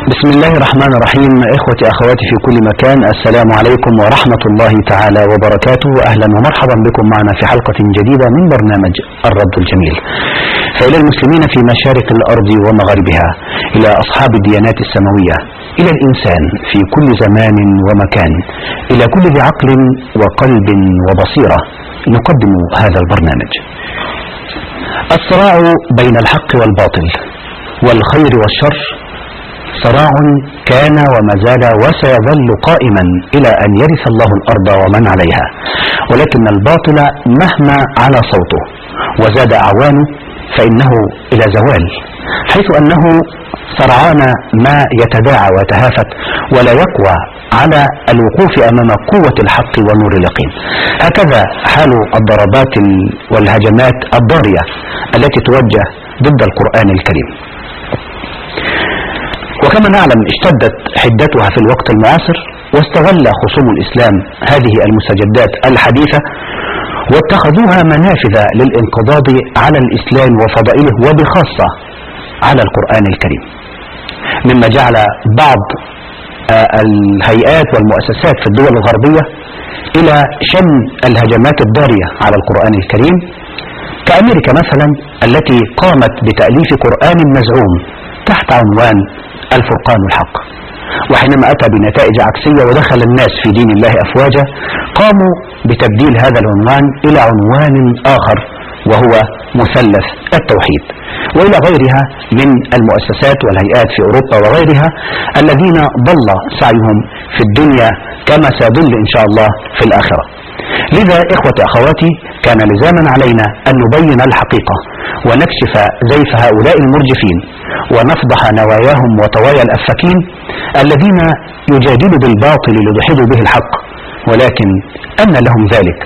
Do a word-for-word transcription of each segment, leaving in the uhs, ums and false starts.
بسم الله الرحمن الرحيم. إخوتي أخواتي في كل مكان، السلام عليكم ورحمة الله تعالى وبركاته. أهلا ومرحبا بكم معنا في حلقة جديدة من برنامج الرد الجميل. فإلى المسلمين في مشارق الأرض ومغاربها، إلى أصحاب الديانات السماوية، إلى الإنسان في كل زمان ومكان، إلى كل ذي عقل وقلب وبصيرة، نقدم هذا البرنامج. الصراع بين الحق والباطل والخير والشر صراع كان وما زال وسيظل قائما إلى أن يرث الله الأرض ومن عليها، ولكن الباطل مهما على صوته وزاد أعوانه فإنه إلى زوال، حيث أنه سرعان ما يتداعى ويتهافت ولا يقوى على الوقوف أمام قوة الحق ونور اليقين. هكذا حال الضربات والهجمات الضارية التي توجه ضد القرآن الكريم. وكما نعلم اشتدت حدتها في الوقت المعاصر، واستغل خصوم الإسلام هذه المستجدات الحديثة واتخذوها منافذ للانقضاض على الإسلام وفضائله، وبخاصة على القرآن الكريم، مما جعل بعض الهيئات والمؤسسات في الدول الغربية إلى شن الهجمات الضارية على القرآن الكريم، كأمريكا مثلا التي قامت بتأليف قرآن مزعوم تحت عنوان الفرقان الحق، وحينما أتى بنتائج عكسية ودخل الناس في دين الله أفواجا، قاموا بتبديل هذا العنوان إلى عنوان آخر وهو مثلث التوحيد، وإلى غيرها من المؤسسات والهيئات في أوروبا وغيرها الذين ضل سعيهم في الدنيا كما سيضل إن شاء الله في الآخرة. لذا إخوتي أخواتي، كان لزاما علينا أن نبين الحقيقة ونكشف زيف هؤلاء المرجفين ونفضح نواياهم وطوايا الأفاكين الذين يجادلوا بالباطل ليدحضوا به الحق، ولكن أن لهم ذلك؟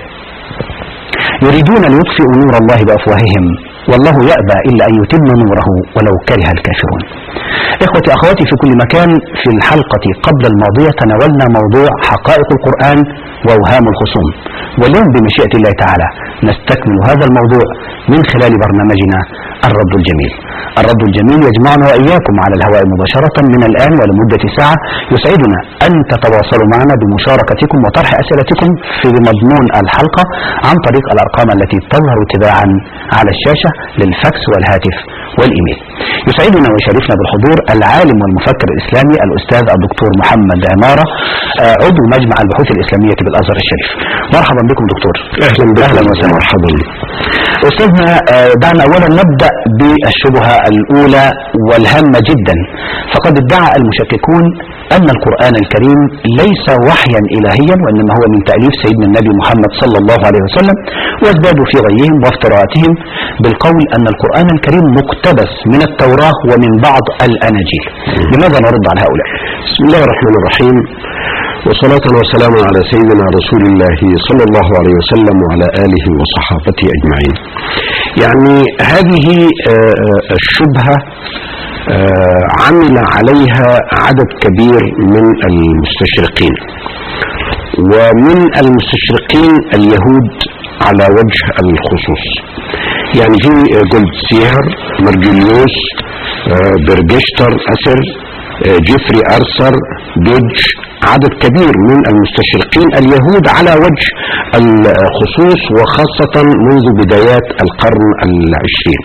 يريدون ليطفئوا نور الله بأفواههم والله يأبى إلا أن يتم نوره ولو كره الكافرون. إخوتي أخواتي في كل مكان، في الحلقة قبل الماضية تناولنا موضوع حقائق القرآن وأوهام الخصوم، واليوم بمشيئة الله تعالى نستكمل هذا الموضوع من خلال برنامجنا الرد الجميل. الرد الجميل يجمعنا وإياكم على الهواء مباشرة من الآن ولمدة ساعة. يسعدنا أن تتواصلوا معنا بمشاركتكم وطرح أسئلتكم في مضمون الحلقة عن طريق الأرقام التي تظهر تباعا على الشاشة للفاكس والهاتف والإيميل. يسعدنا ويشرفنا بالحضور العالم والمفكر الإسلامي الأستاذ الدكتور محمد عمارة، عضو مجمع البحوث الإسلامية بالأزهر الشريف. مرحبا بكم دكتور. أهلا بكم. أهلا وسهلا. مرحبا. أستاذنا، دعنا أولا نبدأ بالشبهة الأولى والهامة جدا، فقد ادعى المشككون أن القرآن الكريم ليس وحيا إلهيا، وإنما هو من تأليف سيدنا النبي محمد صلى الله عليه وسلم، وازدادوا في غيهم وافتراءاتهم بالقول أن القرآن الكريم مقتبس من التوراة ومن بعض الأناجيل. لماذا نرد على هؤلاء؟ بسم الله الرحمن الرحيم، وصلاة وسلام على سيدنا رسول الله صلى الله عليه وسلم وعلى آله وصحابته أجمعين. يعني هذه الشبهة عمل عليها عدد كبير من المستشرقين، ومن المستشرقين اليهود على وجه الخصوص. يعني في جولدسيهر، مرجليوس، برجشتر أسر، جيفري أرثر، دوج، عدد كبير من المستشرقين اليهود على وجه الخصوص، وخاصة منذ بدايات القرن العشرين.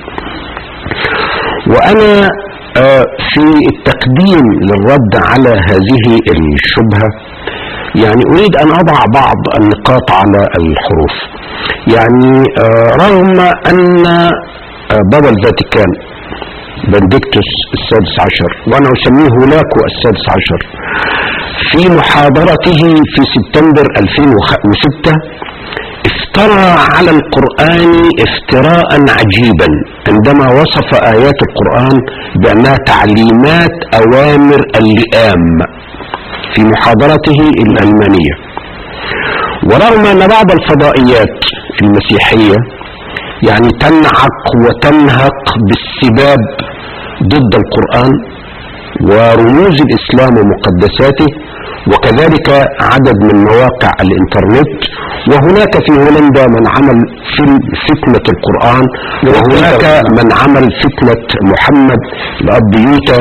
وأنا في التقديم للرد على هذه الشبهة يعني أريد أن أضع بعض النقاط على الحروف. يعني رغم أن بابا الفاتيكان بنديكتوس السادس عشر، وأنا أسميه هولاكو السادس عشر، في محاضرته في سبتمبر ألفين وستة افترى على القرآن افتراء عجيبا عندما وصف آيات القرآن بأنها تعليمات أوامر اللئام في محاضرته الألمانية. ورغم أن بعض الفضائيات المسيحية يعني تنعق وتنهق بالسباب ضد القرآن ورموز الإسلام ومقدساته، وكذلك عدد من مواقع الانترنت. وهناك في هولندا من عمل فيلم فتنة القرآن، وهناك من عمل فتنة محمد الأب يوتا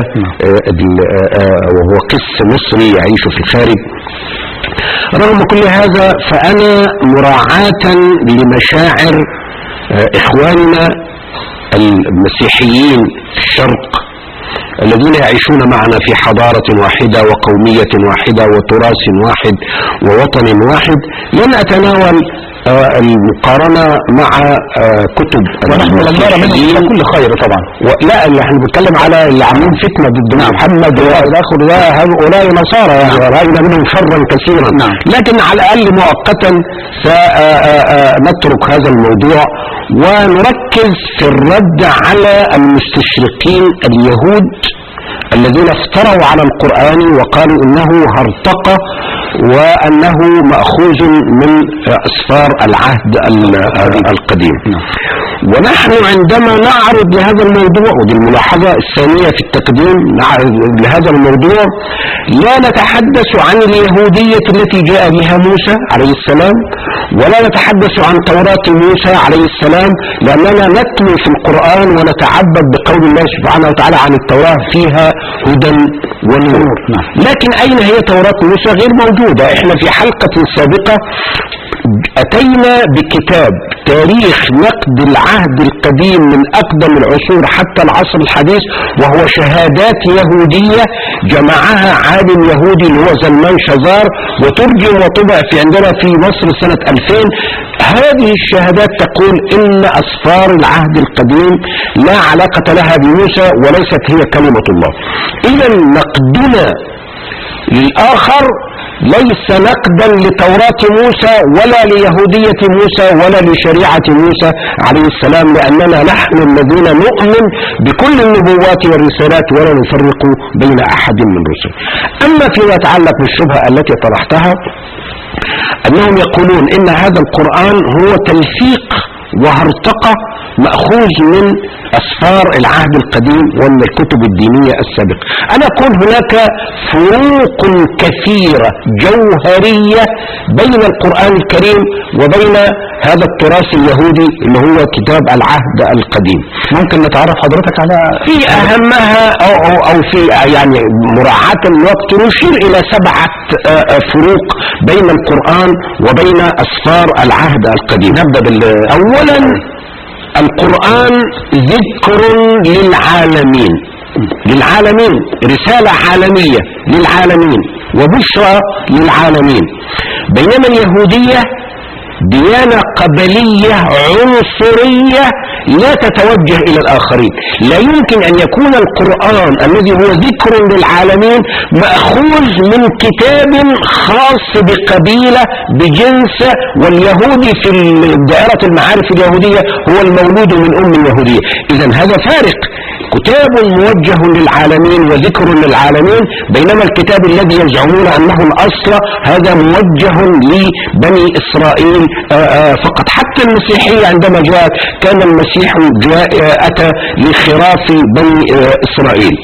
وهو قس مصري يعيش في الخارج. رغم كل هذا فأنا مراعاة لمشاعر إخواننا المسيحيين في الشرق الذين يعيشون معنا في حضارة واحدة وقومية واحدة وتراث واحد ووطن واحد، لن أتناول آه المقارنة مع آه كتب ونحن لم نرى منهم كل خير طبعا. لا، اللي احنا بنتكلم على اللي عاملين فتنة ضد نعم. محمد والآخر ده هؤلاء نصارى يعني رأينا منهم شرا كثيرا نعم. لكن على الأقل مؤقتا سنترك هذا الموضوع ونركز في الرد على المستشرقين اليهود الذين افتروا على القرآن وقالوا انه هرطقة وانه مأخوذ من اسفار العهد القديم. ونحن عندما نعرض لهذا الموضوع، ودي الملاحظة الثانية في التقديم لهذا الموضوع، لا نتحدث عن اليهودية التي جاء بها موسى عليه السلام، ولا نتحدث عن توراة موسى عليه السلام، لأننا نتلو في القرآن ونتعبد بقول الله سبحانه وتعالى عن التوراة فيها هدى ونور. لكن أين هي توراة موسى؟ غير موجودة. احنا في حلقة سابقة أتينا بكتاب تاريخ نقد العهد القديم من أقدم العصور حتى العصر الحديث، وهو شهادات يهودية جمعها عالم يهودي اللي هو زلمان شزار، وترجم وطبع في عندنا في مصر سنة ألفين. هذه الشهادات تقول إن أسفار العهد القديم لا علاقة لها بموسى وليست هي كلمة الله. إذا نقدنا للآخر ليس نقدا لتوراة موسى ولا ليهودية موسى ولا لشريعة موسى عليه السلام، لأننا نحن الذين نؤمن بكل النبوات والرسالات ولا نفرق بين أحد من رسل. أما فيما يتعلق بالشبهة التي طرحتها، أنهم يقولون إن هذا القرآن هو تلفيق وهرطقة مأخوذ من أسفار العهد القديم ومن الكتب الدينية السابقة. أنا أقول هناك فروق كثيرة جوهرية بين القرآن الكريم وبين هذا التراث اليهودي اللي هو كتاب العهد القديم. ممكن نتعرف حضرتك على في أهمها أو, أو, أو في يعني مراعاة الوقت نشير إلى سبعة فروق بين القرآن وبين أسفار العهد القديم. نبدأ بال أولا، القرآن ذكر للعالمين للعالمين رسالة عالمية للعالمين وبشرى للعالمين، بينما اليهودية ديانة قبلية عنصرية لا تتوجه إلى الآخرين. لا يمكن أن يكون القرآن الذي هو ذكر للعالمين مأخوذ من كتاب خاص بقبيلة بجنس، واليهودي في دائرة المعارف اليهودية هو المولود من أم يهودية. إذن هذا فارق، كتاب موجه للعالمين وذكر للعالمين، بينما الكتاب الذي يزعمون أنه الأصل هذا موجه لبني إسرائيل آآ آآ فقط. حتى المسيحية عندما جاءت كان المسيح جاء أتى لخراف بني إسرائيل.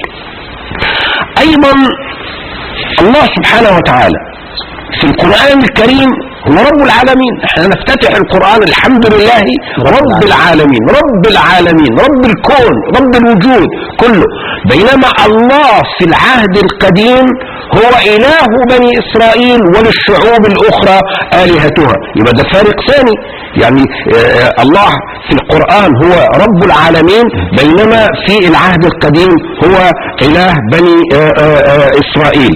أيضا الله سبحانه وتعالى في القرآن الكريم هو رب العالمين. احنا نفتتح القرآن الحمد لله رب العالمين رب العالمين رب الكون رب الوجود كله، بينما الله في العهد القديم هو إله بني إسرائيل وللشعوب الأخرى آلهتها. يبقى ده فارق ثاني، يعني آه الله في القرآن هو رب العالمين، بينما في العهد القديم هو إله بني آه آه إسرائيل.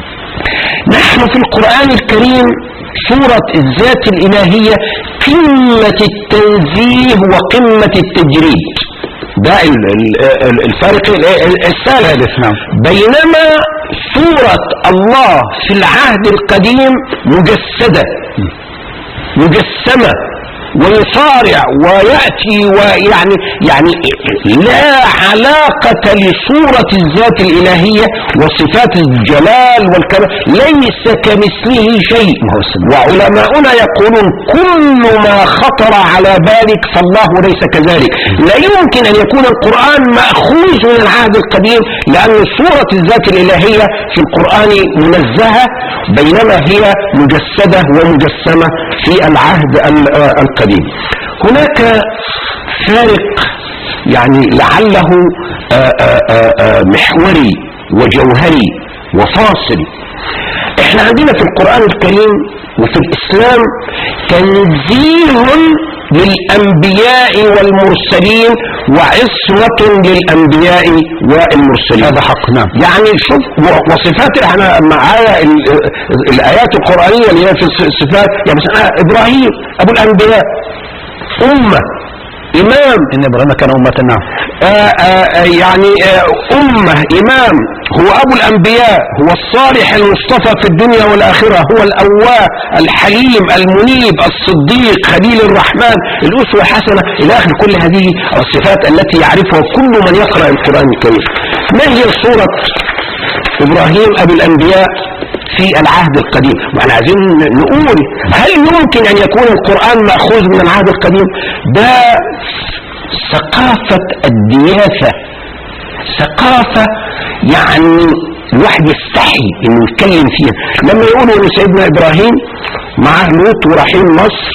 نحن في القرآن الكريم صورة الذات الإلهية قمة التنزيه وقمة التجريد، ده الفرق الثالث. بينما صورة الله في العهد القديم مجسدة مجسمة ويصارع ويأتي ويعني يعني لا علاقة لصورة الذات الإلهية وصفات الجلال والكمال، ليس كمثله شيء. وعلماؤنا يقولون كل ما خطر على بالك فالله ليس كذلك. لا يمكن أن يكون القرآن مأخوذ من العهد القديم، لأن صورة الذات الإلهية في القرآن منزهة، بينما هي مجسدة ومجسمة في العهد القديم. هناك فارق يعني لعله محوري وجوهري وفاصل. احنا عندنا في القرآن الكريم وفي الإسلام تنزيه للأنبياء والمرسلين وعصمة للأنبياء والمرسلين. هذا حق. نعم. يعني شوف وصفات، احنا معايا الآيات القرآنية اللي هي في الصفات، يعني مثلا إبراهيم أبو الأنبياء، أمة، إمام. إن إبراهيم كان أمة. نعم. آآ آآ يعني آآ أمة، إمام، هو أبو الأنبياء، هو الصالح المصطفى في الدنيا والآخرة، هو الأواه الحليم المنيب الصديق خليل الرحمن الأسوة الحسنة إلى آخر كل هذه الصفات التي يعرفها كل من يقرأ القرآن الكريم. ما هي صورة إبراهيم أبو الأنبياء في العهد القديم؟ واحنا عايزين نقول هل يمكن أن يكون القرآن مأخوذ من العهد القديم؟ ده ثقافة الدياثة، ثقافة يعني الواحد يستحي انه يتكلم فيها. لما يقولوا ان سيدنا ابراهيم معاه لوط ورايحين مصر،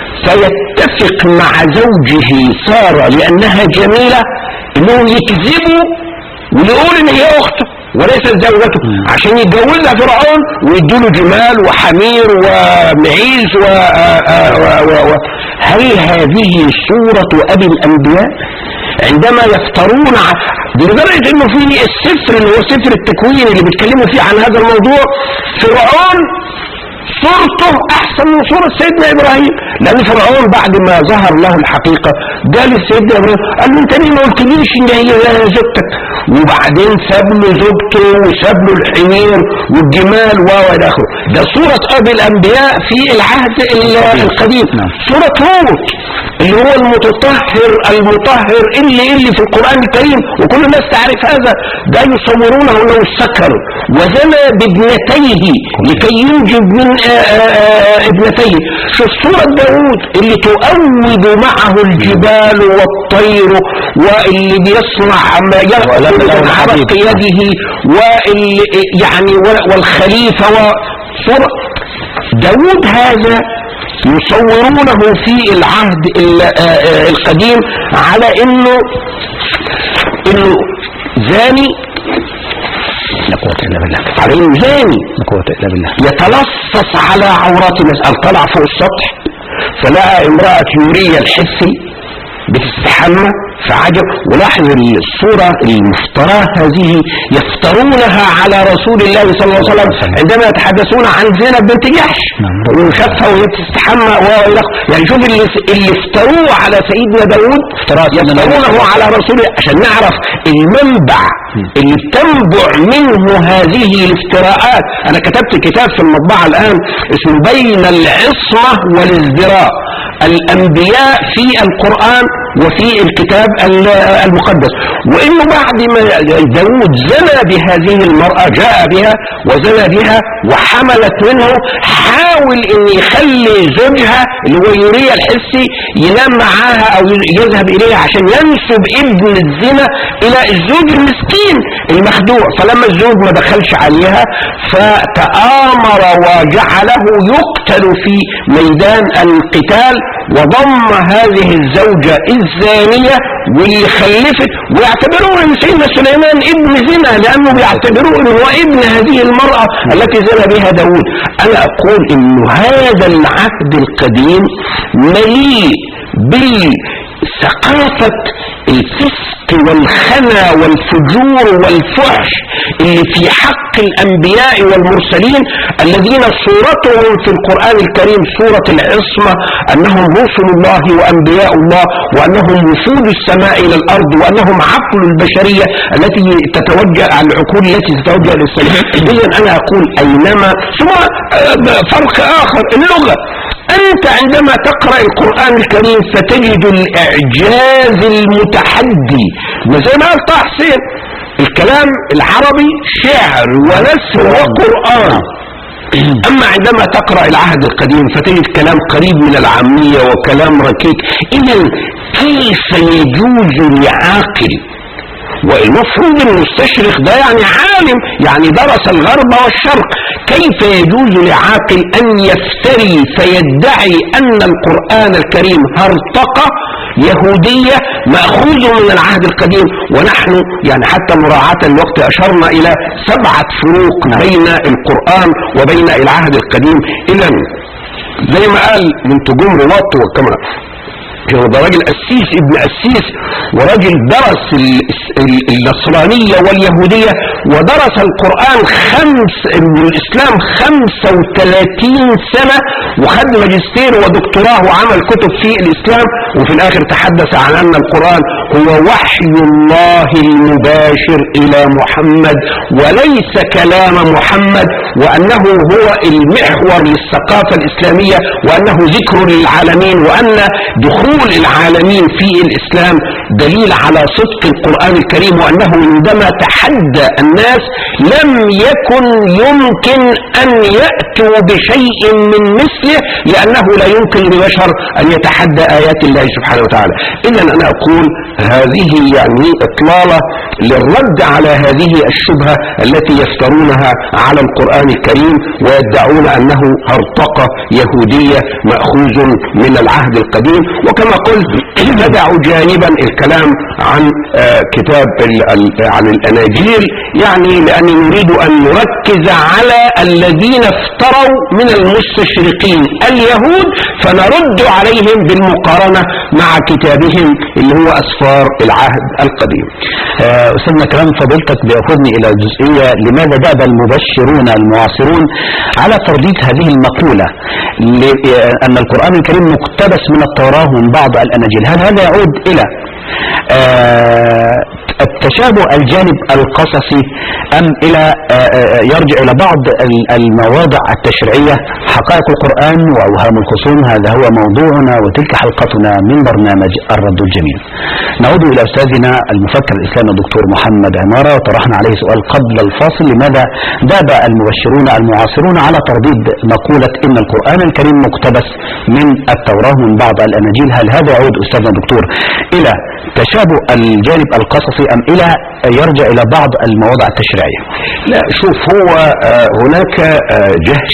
فيتفق مع زوجه سارة لانها جميلة انهم يكذبوا ويقول ان هي اخته وليست زوجته عشان يتجوزها فرعون ويدوله جمال وحمير ومعيز و... و... و... هل هذه صورة ابي الانبياء؟ عندما يفترون لدرجة انه في السفر اللي هو سفر التكوين اللي بيتكلموا فيه عن هذا الموضوع، فرعون صورته احسن من صورة سيدنا ابراهيم، لان فرعون بعد ما ظهر له الحقيقة قال لسيدنا ابراهيم، قال له انت ليه ما قلتليش ان هي زوجتك؟ وبعدين ساب له زوجته وساب له الحمير والجمال والى اخره. ده صورة ابي الانبياء في العهد القديم. صورة لوط اللي هو المتطهر المطهر اللي اللي في القرآن الكريم وكل الناس تعرف هذا، ده يصورونه انه سكر وزنى بابنتيه لكي ينجب من ابنتيه. شوف صورة داود اللي تؤود معه الجبال والطير، واللي بيصنع ما يأخذ من عرق يده، واللي يعني والخليفة. وصورة داود هذا يصورونه في العهد القديم على انه انه زاني، لا قوة الا بالله، على انه زاني، لا قوة الا بالله، يتلصص على عورات الناس. طلع فوق السطح فلقى امرأة يوريا الحسي بتستحمى فعجب. ولاحظ الصورة المفتراه هذه يفترونها على رسول الله صلى الله عليه وسلم عندما يتحدثون عن زينب بنت جحش وشافها وهي بتستحمى و يعني شوف اللي, اللي افتروه على سيدنا داود يفترونه على رسول الله، عشان نعرف المنبع اللي بتنبع منه هذه الافتراءات. انا كتبت كتاب في المطبعة الان اسمه بين العصمة والازدراء، الانبياء في القرآن وفي الكتاب المقدس. وانه بعد ما داود زنى بهذه المرأة، جاء بها وزنى بها وحملت منه، حاول ان يخلي زوجها اللي هو يوريا الحسي ينام معاها او يذهب اليها عشان ينسب ابن الزنا الى الزوج المسكين المخدوع. فلما الزوج ما دخلش عليها فتآمر وجعله يقتل في ميدان القتال، وضم هذه الزوجة الزانية واللي خلفت، ويعتبرون ان سيدنا سليمان ابن زنا لانه بيعتبرون انه ابن هذه المرأة التي زنى بها داود. انا اقول انه هذا العهد القديم مليء بثقافة الفسق والخنا والفجور والفحش اللي في حق الانبياء والمرسلين الذين صورتهم في القرآن الكريم صورة العصمة، انهم رسل الله وانبياء الله، وانهم وفود السماء الى الارض، وانهم عقل البشرية التي تتوجه العقول التي تتوجه للسلام. اذا انا اقول اينما ثم فرق اخر اللغة. انت عندما تقرأ القرآن الكريم فتجد الاعجاز المتحدي، زي ما قال طه حسين الكلام العربي شعر ونثر وقرآن. اما عندما تقرأ العهد القديم فتجد كلام قريب من العامية وكلام ركيك. اذا كيف يجوز لعاقل، والمفروض المستشرق ده يعني عالم، يعني درس الغرب والشرق، كيف يجوز لعاقل ان يفتري فيدعي ان القرآن الكريم هرطقة يهودية مأخوذ من العهد القديم؟ ونحن يعني حتى مراعاة الوقت اشرنا الى سبعة فروق بين القرآن وبين العهد القديم. اذا زي ما قال من تجوم رواط وكما هو ده راجل قسيس ابن قسيس، وراجل درس النصرانية واليهودية ودرس القرآن خمس الإسلام خمسة وثلاثين سنة، وخد ماجستير ودكتوراه وعمل كتب في الإسلام، وفي الآخر تحدث عن أن القرآن هو وحي الله المباشر إلى محمد وليس كلام محمد، وأنه هو المحور للثقافة الإسلامية، وأنه ذكر للعالمين، وأن دخول العالمين في الإسلام دليل على صدق القرآن الكريم، وأنه عندما تحدى الناس لم يكن يمكن أن يأتوا بشيء من مثله، لأنه لا يمكن لبشر أن يتحدى آيات الله سبحانه وتعالى. إذن أنا أقول هذه يعني إطلالة للرد على هذه الشبهة التي يفترونها على القرآن الكريم ويدعون أنه هرطقة يهودية مأخوذ من العهد القديم. وكما قلت ندع جانبا الكلام عن آه كتاب عن الأناجيل، يعني لأني نريد أن نركز على الذين افتروا من المستشرقين اليهود، فنرد عليهم بالمقارنة مع كتابهم اللي هو أسفار العهد القديم. آه أستاذنا كلام فضيلتك بيأخذني إلى جزئية لماذا دأب المبشرون المعاصرون على ترديد هذه المقولة أن القرآن الكريم مقتبس من التوراة ومن بعض الأناجيل؟ هل هذا يعود إلى آه التشابه الجانب القصصي أم إلى آه يرجع إلى بعض المواضع التشريعية؟ حقائق القرآن وأوهام الخصوم، هذا هو موضوعنا وتلك حلقتنا من برنامج الرد الجميل. نعود إلى أستاذنا المفكر الإسلامي الدكتور محمد عمارة، وطرحنا عليه سؤال قبل الفاصل: لماذا داب المبشرون المعاصرون على ترديد مقولة إن القرآن الكريم مقتبس من التوراة من بعض الأناجيل؟ هل هذا يعود أستاذنا الدكتور إلى تشابه الجانب القصصي أم إلى يرجع إلى بعض المواضع التشريعية؟ لا، شوف، هو هناك جهش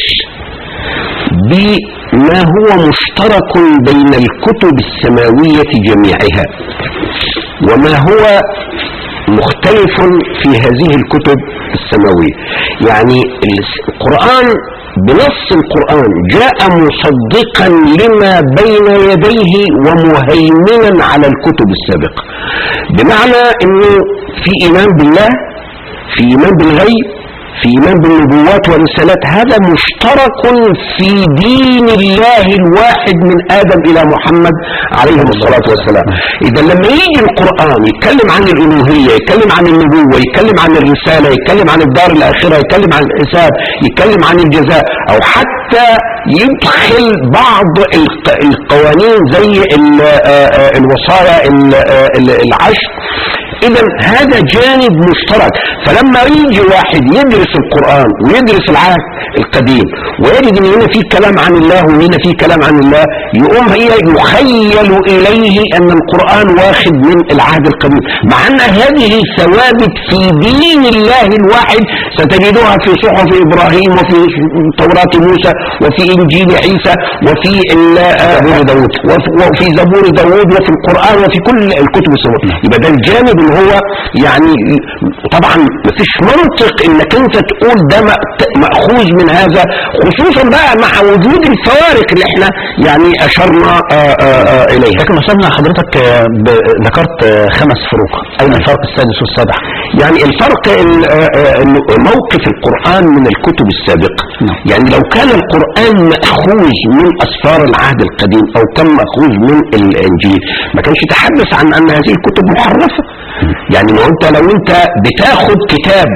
بما هو مشترك بين الكتب السماوية جميعها وما هو مختلف في هذه الكتب السماوية. يعني القرآن بنص القرآن جاء مصدقا لما بين يديه ومهيمنا على الكتب السابقة، بمعنى انه في ايمان بالله، في ايمان بالغيب، في ايمان بالنبوات والرسالات. هذا مشترك في دين الله الواحد من ادم الى محمد عليه الصلاة والسلام. اذا لما يجي القرآن يتكلم عن الالوهية، يتكلم عن النبوة، يتكلم عن الرسالة، يتكلم عن الدار الاخرة، يتكلم عن الحساب، يتكلم عن الجزاء، او حتى يدخل بعض القوانين زي الوصايا العشر، اذا هذا جانب مشترك. فلما يجي واحد يدرس القرآن ويدرس العهد القديم ويجد ان هنا في كلام عن الله وهنا في كلام عن الله، يقوم هي يخيل اليه ان القرآن واخد من العهد القديم، مع ان هذه ثوابت في دين الله الواحد ستجدها في صحف ابراهيم وفي توراة موسى وفي انجيل عيسى وفي زبور داود وفي زبور داود وفي القرآن وفي كل الكتب السماوية. يبقى ده الجانب اللي هو يعني طبعا مفيش منطق انك انت تقول ده مأخوذ من هذا، خصوصا بقى مع وجود الفوارق اللي احنا يعني اشرنا آآ آآ اليها. لكن مثلا حضرتك ذكرت خمس فروق، اين الفرق السادس والسابع؟ يعني الفرق موقف القرآن من الكتب السابقة. يعني لو كان القرآن مأخوذ من اسفار العهد القديم او كان مأخوذ من الانجيل ما كانش يتحدث عن ان هذه الكتب محرفة. يعني لو انت لو انت بتاخد كتاب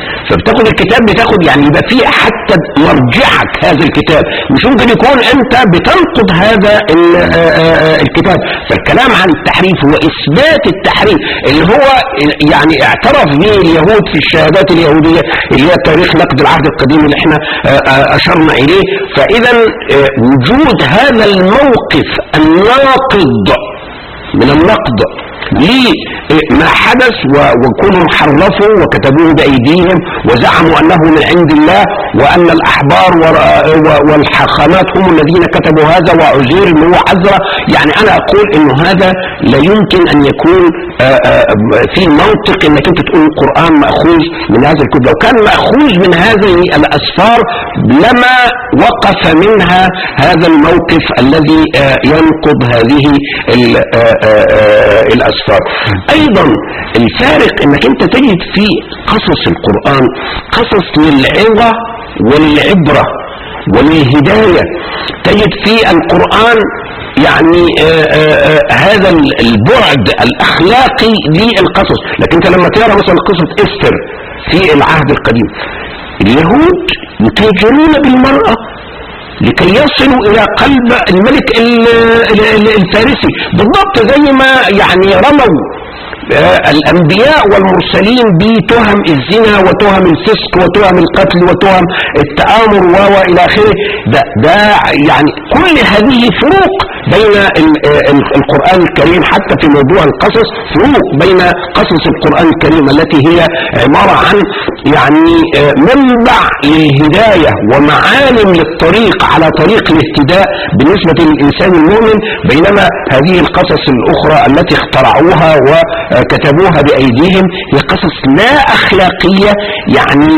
فبتاخد الكتاب بتاخد يعني يبقى فيه حتى مرجعك هذا الكتاب، مش ممكن يكون انت بتنقض هذا الكتاب. فالكلام عن التحريف هو اثبات التحريف اللي هو يعني اعترف به اليهود في الشهادات اليهودية اللي هي تاريخ نقد العهد القديم اللي احنا اشرنا اليه. فاذا وجود هذا الموقف الناقض من النقد لما حدث وكونوا حرفوا وكتبوه بأيديهم وزعموا أنه من عند الله وأن الأحبار والحاخامات هم الذين كتبوا هذا وعزير اللي هو عزرة. يعني أنا أقول إنه هذا لا يمكن أن يكون في منطق إنك أنت تقول القرآن مأخوذ من هذا الكتب. لو كان مأخوذ من هذه الأسفار لما وقف منها هذا الموقف الذي ينقض هذه الأسفار. ايضا الفارق انك انت تجد في قصص القرآن قصص للعظة وللعبرة وللهداية. تجد في القرآن يعني آآ آآ هذا البعد الاخلاقي للقصص. لكن انت لما تقرا مثلا قصة استر في العهد القديم، اليهود يتاجرون بالمرأة لكي يصلوا الى قلب الملك الفارسي، بالضبط زي ما يعني رموا الانبياء والمرسلين بتهم الزنا وتهم الفسق وتهم القتل وتهم التآمر والى اخره. ده, ده يعني كل هذه فروق بين القرآن الكريم حتى في موضوع القصص، فروق بين قصص القرآن الكريم التي هي عبارة عن يعني منبع للهداية ومعالم للطريق على طريق الاهتداء بالنسبة للإنسان المؤمن، بينما هذه القصص الأخرى التي اخترعوها وكتبوها بأيديهم هي قصص لا أخلاقية، يعني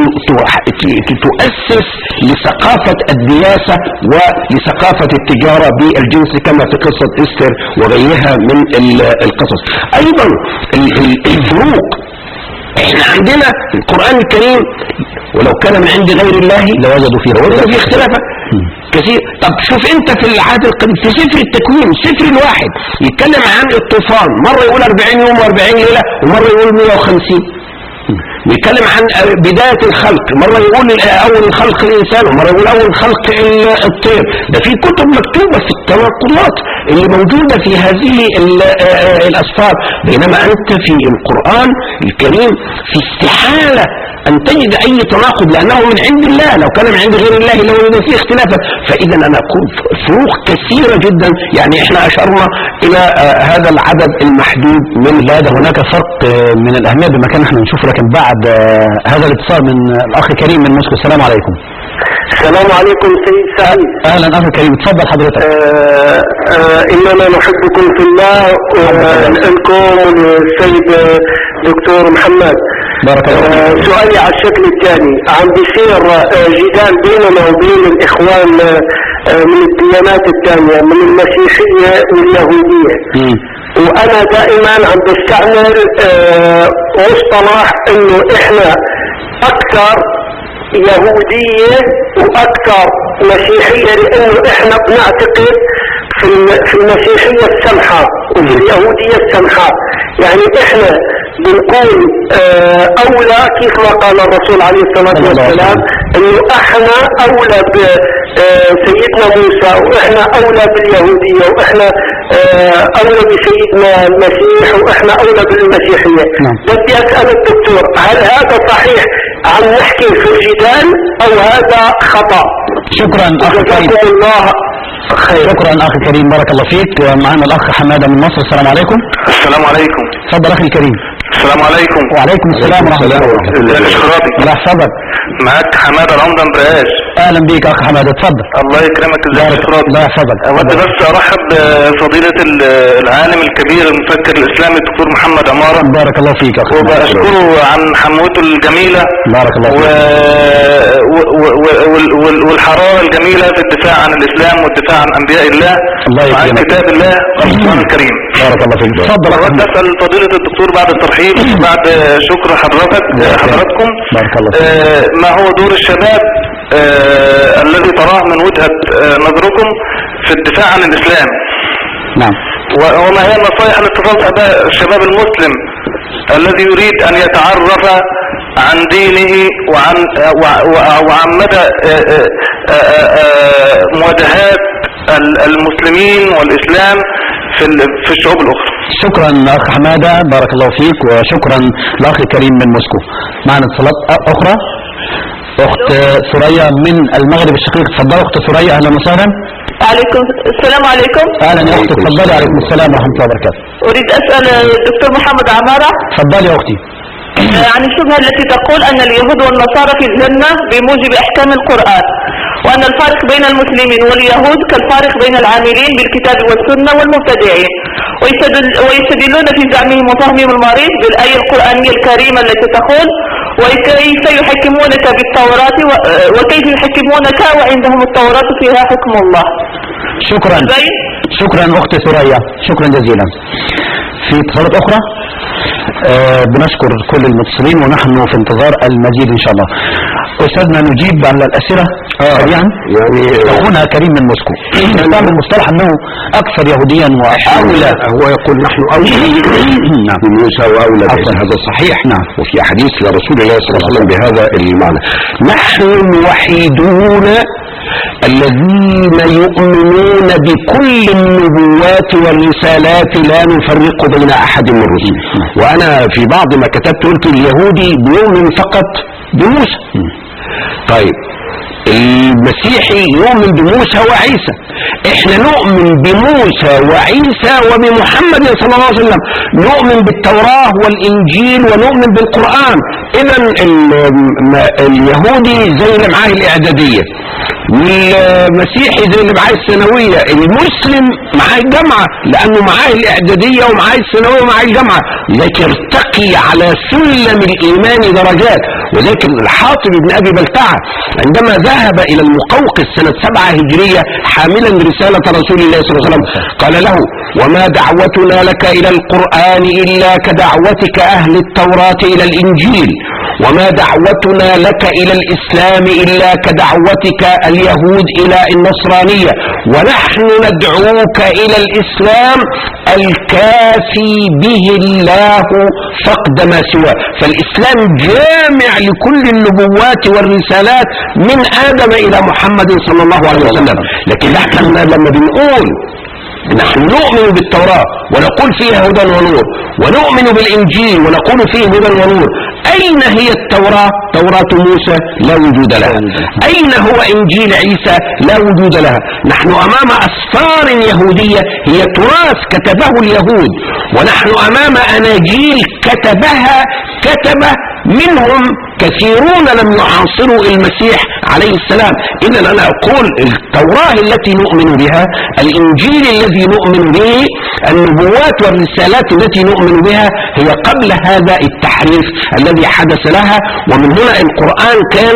تؤسس لثقافة الدياسة ولثقافة التجارة بالجنس كما في قصة استر وغيرها من القصص. أيضا الفروق، احنا عندنا القرآن الكريم ولو كان من عند غير الله لوجدوا فيه لوجدوا فيه اختلافا كثير. طب شوف انت في العهد القديم في سفر التكوين سفر الواحد يتكلم عن الطوفان، مرة يقول أربعين يوم وأربعين ليلة ومرة يقول مئة وخمسين. بيتكلم عن بداية الخلق، مرة يقول أول خلق الإنسان ومرة يقول أول خلق الطير. ده في كتب مكتوبة في التناقضات اللي موجودة في هذه الأسفار، بينما أنت في القرآن الكريم في استحالة أن تجد أي تناقض لأنه من عند الله، لو كان من عند غير الله لو يوجد فيه اختلافا. فإذا أنا أقول فروق كثيرة جدا، يعني إحنا أشرنا إلى هذا العدد المحدود من هذا. هناك فرق من الأهمية بمكان احنا نشوف، لكن بعد هذا الاتصال من الأخ كريم من موسكو. السلام عليكم. السلام عليكم سيد سعيد. أهلا أخي كريم، تفضل حضرتك. آه آه إننا نحبكم في الله ولكم وللسيد دكتور محمد. بارك الله فيك. آه سؤالي على الشكل الثاني، عم بيصير آه جدال بيننا وبين الإخوان آه من الديانات الثانية من المسيحية واليهودية. م. وانا دائما عم بستعمل آه مصطلح انه احنا اكثر يهودية واكثر مسيحية، لانه احنا بنعتقد في في المسيحية السمحة وفي اليهودية السمحة. يعني احنا بنكون آه اولى كيف ما قال الرسول عليه الصلاة والسلام انه احنا اولى بسيدنا موسى واحنا اولى باليهودية واحنا آه اولى بسيدنا المسيح واحنا اولى بالمسيحية. بدي اسأل الدكتور، هل هذا صحيح عم نحكي في الجدال او هذا خطأ؟ شكرا اخي كريم. الله خير. شكرا اخي كريم، بارك الله فيك. معنا الاخ حماده من مصر. السلام عليكم. السلام عليكم. تفضل اخي الكريم. السلام عليكم. وعليكم السلام ورحمه الله وبركاته. الله يحفظك. معاك حماده رمضان برقاش. اهلا بيك اخ حماده، اتفضل. الله يكرمك. ازيك يا شرابي؟ الله يحفظك. اود بس ارحب بفضيله العالم الكبير المفكر الاسلامي الدكتور محمد عماره. بارك الله فيك اخ. وبشكره عن حموته الجميله. بارك الله فيك. و... و... و... والحراره الجميله في الدفاع عن الاسلام والدفاع عن انبياء الله وعن كتاب الله والقران الكريم. بارك الله فيك. تفضل. اود اسال فضيله الدكتور بعد الترحيب بعد شكر حضرتك حضراتكم بارك الله فيك. آه ما هو دور الشباب آه الذي تراه من وجهة آه نظركم في الدفاع عن الإسلام؟ نعم. وما هي النصائح لاتصال الشباب المسلم الذي يريد أن يتعرف عن دينه وعن وعن مدى مواجهات المسلمين والإسلام في في الشعوب الأخرى. شكرا أخ حمادة، بارك الله فيك، وشكرا لأخ كريم من موسكو. معنا اتصالات أخرى. أخت ثريا من المغرب الشقيق، تفضلي أخت ثريا، أهلا وسهلا. عليكم السلام. عليكم. أهلا يا أختي، تفضلي. عليكم السلام ورحمة الله وبركاته. أريد أسأل الدكتور محمد عمارة. تفضلي يا أختي. عن الشبهة التي تقول أن اليهود والنصارى في الجنة بموجب أحكام القرآن، وأن الفارق بين المسلمين واليهود كالفارق بين العاملين بالكتاب والسنة والمبتدعين، ويستدلون في زعمهم وفهمهم المريض بالآية القرآنية الكريمة التي تقول وكيف يحكمونك بالتوراة وكيف يحكمونك وعندهم التوراة فيها حكم الله. شكرا شكرا أختي ثريا، شكرا جزيلا. في اتصالات أخرى؟ أه بنشكر كل المتصلين ونحن في انتظار المزيد إن شاء الله. أستاذنا نجيب على الأسئلة سريعا. آه يعني أخونا كريم من موسكو نستعمل المصطلح أنه أكثر يهوديا وأولى. هو يقول نحن أولى من موسى وأولى بعيسى، هذا صحيح. نعم. وفي حديث لرسول الله صلى الله عليه وسلم بهذا المعنى. نحن الوحيدون الذين يؤمنون بكل النبوات والرسالات لا نفرق بين أحد من الرسل. وأنا في بعض ما كتبت قلت اليهودي بيؤمن فقط بموسى. طيب المسيحي يؤمن بموسى وعيسى، احنا نؤمن بموسى وعيسى وبمحمد صلى الله عليه وسلم، نؤمن بالتوراة والإنجيل ونؤمن بالقرآن. إذا اليهودي زي اللي معاه الإعدادية، والمسيحي زي اللي معاه الثانوية، المسلم معاه الجامعة لأنه معاه الإعدادية ومعاه الثانوية ومعاه الجامعة، لكن ارتقي على سلم الإيمان درجات. وذلك الحاطب بن أبي بلتعة عندما ذهب إلى المقوقس سنة سبعة هجرية حاملا رسالة رسول الله صلى الله عليه وسلم قال له: وما دعوتنا لك إلى القرآن إلا كدعوتك أهل التوراة إلى الإنجيل، وما دعوتنا لك إلى الإسلام إلا كدعوتك اليهود إلى النصرانية، ونحن ندعوك إلى الإسلام الكافي به الله فقد ما سواه. فالإسلام جامع لكل النبوات والرسالات من آدم إلى محمد صلى الله عليه وسلم. لكن نحن لما بنقول نحن نؤمن بالتوراة ونقول فيها هدى ونور، ونؤمن بالإنجيل ونقول فيه هدى ونور، أين هي التوراة؟ توراة موسى لا وجود لها. أين هو إنجيل عيسى؟ لا وجود لها. نحن أمام أسفار يهودية هي تراث كتبه اليهود، ونحن أمام أناجيل كتبها كتبه منهم كثيرون لم يعاصروا المسيح عليه السلام. إذن أنا أقول التوراة التي نؤمن بها، الإنجيل الذي نؤمن به، النبوات والرسالات التي نؤمن بها هي قبل هذا التحريف الذي حدث لها. ومن هنا القرآن كان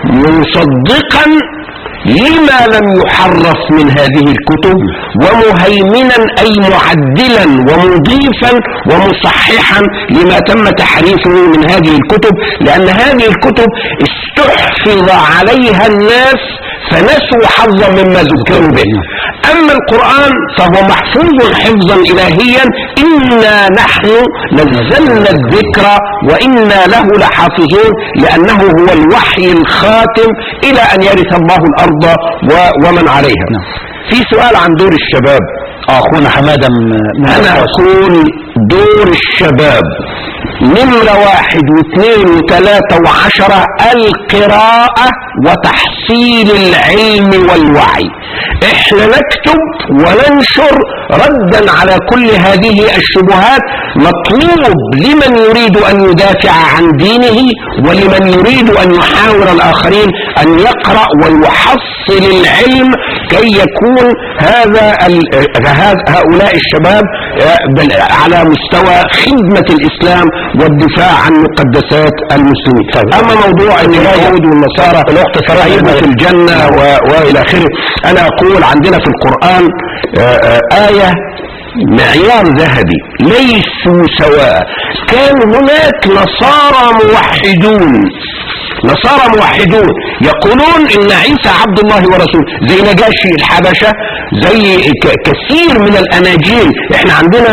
مصدقا لما لم يحرف من هذه الكتب، ومهيمنا أي معدلا ومضيفا ومصححا لما تم تحريفه من هذه الكتب، لأن هذه الكتب استحفظ عليها الناس فنسوا حظا مما ذكروا به. أما القرآن فهو محفوظ حفظا إلهيا، إنا نحن نزلنا الذكر وإنا له لحافظون، لأنه هو الوحي الخاتم إلى أن يرث الله الأرض ومن عليها. في سؤال عن دور الشباب. أخونا حمادة، أنا أقول دور الشباب نمرة واحد واثنين وثلاثة وعشرة القراءة وتحصيل العلم والوعي. احنا نكتب وننشر ردا على كل هذه الشبهات. مطلوب لمن يريد أن يدافع عن دينه ولمن يريد أن يحاور الآخرين أن يقرأ ويحصل العلم كي يكون هذا هؤلاء الشباب على مستوى خدمة الإسلام والدفاع عن مقدسات المسلمين. أما موضوع اليهود والنصارى في الجنة وإلى آخره، أنا أقول عندنا في القرآن آية معيار ذهبي: ليسوا سواء. كان هناك نصارى موحدون نصارى موحدون يقولون إن عيسى عبد الله ورسوله، زي نجاشي الحبشة، زي كثير من الأناجيل. احنا عندنا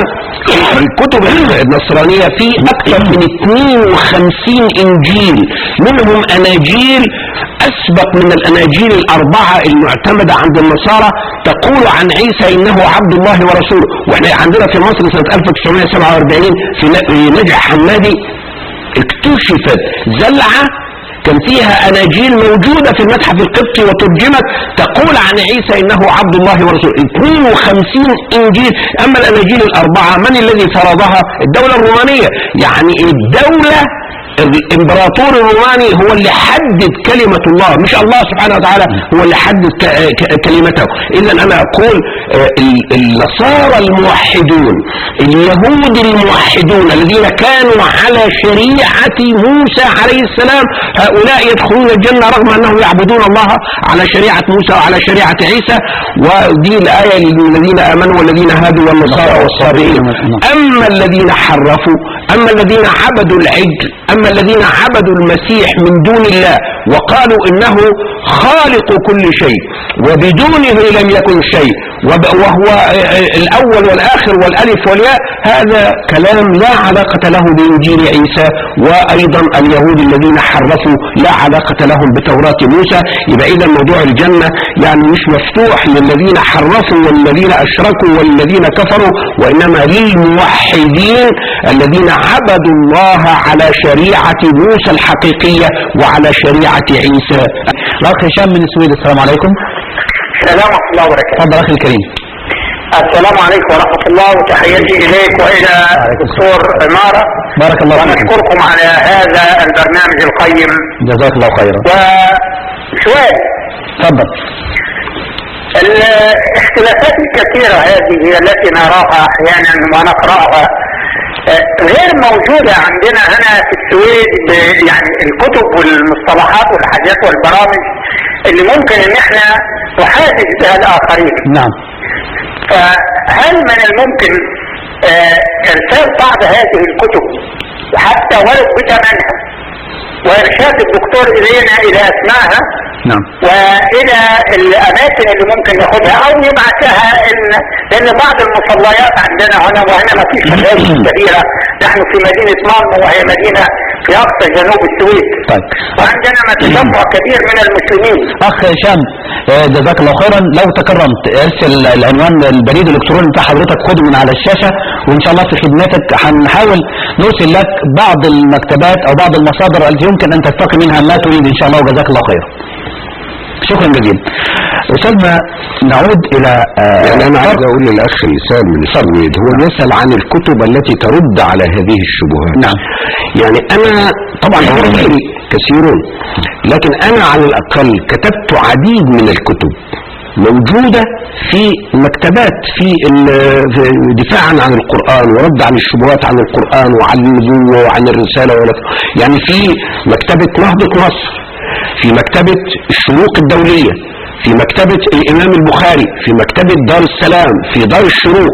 الكتب النصرانية في أكثر من اثنين وخمسين إنجيل، منهم أناجيل أسبق من الأناجيل الأربعة المعتمدة عند النصارى تقول عن عيسى إنه عبد الله ورسوله. وإحنا عندنا في مصر سنة ألف وتسعمائة وسبعة وأربعين في نجع حمادي اكتشفت زلعة كان فيها أناجيل موجودة في المتحف القبطي وترجمت تقول عن عيسى إنه عبد الله ورسوله. اثنين وخمسين إنجيل. أما الأناجيل الأربعة من الذي فرضها؟ الدولة الرومانية. يعني الدولة الامبراطور الروماني هو اللي حدد كلمة الله، مش الله سبحانه وتعالى هو اللي حدد كلمته. اذا انا اقول النصارى الموحدون، اليهود الموحدون الذين كانوا على شريعة موسى عليه السلام، هؤلاء يدخلون الجنة رغم انهم يعبدون الله على شريعة موسى وعلى شريعة عيسى. ودي الآية للذين آمنوا والذين هادوا والنصارى والصابئين. اما الذين حرفوا، اما الذين عبدوا العجل، اما الذين عبدوا المسيح من دون الله وقالوا انه خالق كل شيء وبدونه لم يكن شيء وهو الاول والاخر والالف والياء، هذا كلام لا علاقة له بانجيل عيسى. وايضا اليهود الذين حرفوا لا علاقة لهم بتوراة موسى. يبقى اذا موضوع الجنة يعني مش مفتوح للذين حرفوا والذين اشركوا والذين كفروا، وانما للموحدين الذين عبدوا الله على شريعة موسى الحقيقية وعلى شريعة عيسى. الأخ هشام من السويد، السلام عليكم. السلام ورحمة الله وبركاته. تفضل أخي الكريم. السلام عليكم ورحمة الله، وتحياتي إليك وإلى الدكتور عمارة. بارك الله فيك. ونشكركم على هذا البرنامج القيم. جزاك الله خيرا. وسؤال. تفضل. الاختلافات الكثيرة هذه هي التي نراها أحيانا ونقرأها غير موجودة عندنا هنا في السويد، يعني الكتب والمصطلحات والحاجات والبرامج اللي ممكن ان احنا نحادث بها الآخرين. نعم. فهل من الممكن اه ارسال بعض هذه الكتب حتى ولو بثمنها وارشاد الدكتور الينا الى اسمائها؟ نعم. والى الاماكن اللي ممكن ياخدها او يبعثها، ان لان بعض المصليات عندنا هنا، وهنا ما فيش مدارس كبيره، نحن في مدينه مالمو وهي مدينه في اقصى جنوب السويد. طيب. وعندنا تجمع كبير من المسلمين. اخ هشام جزاك الله خيرا، لو تكرمت ارسل العنوان البريد الالكتروني بتاع حضرتك، خده من على الشاشه، وان شاء الله في خدمتك هنحاول نرسل لك بعض المكتبات او بعض المصادر التي يمكن ان تستقي منها ما تريد ان شاء الله، وجزاك الله خيرا. شكرا جزيلا. أستاذنا نعود إلى آه يعني أنا عايز أقول للأخ لسان من السويد، هو يسأل عن الكتب التي ترد على هذه الشبهات. نعم. يعني أنا طبعا غيري كثيرون، لكن أنا على الأقل كتبت عديد من الكتب موجودة في مكتبات في دفاعا عن القرآن ورد عن الشبهات عن القرآن وعن النبوة وعن الرسالة. يعني في مكتبة نهضة مصر، في مكتبة الشروق الدولية، في مكتبة الإمام البخاري، في مكتبة دار السلام، في دار الشروق.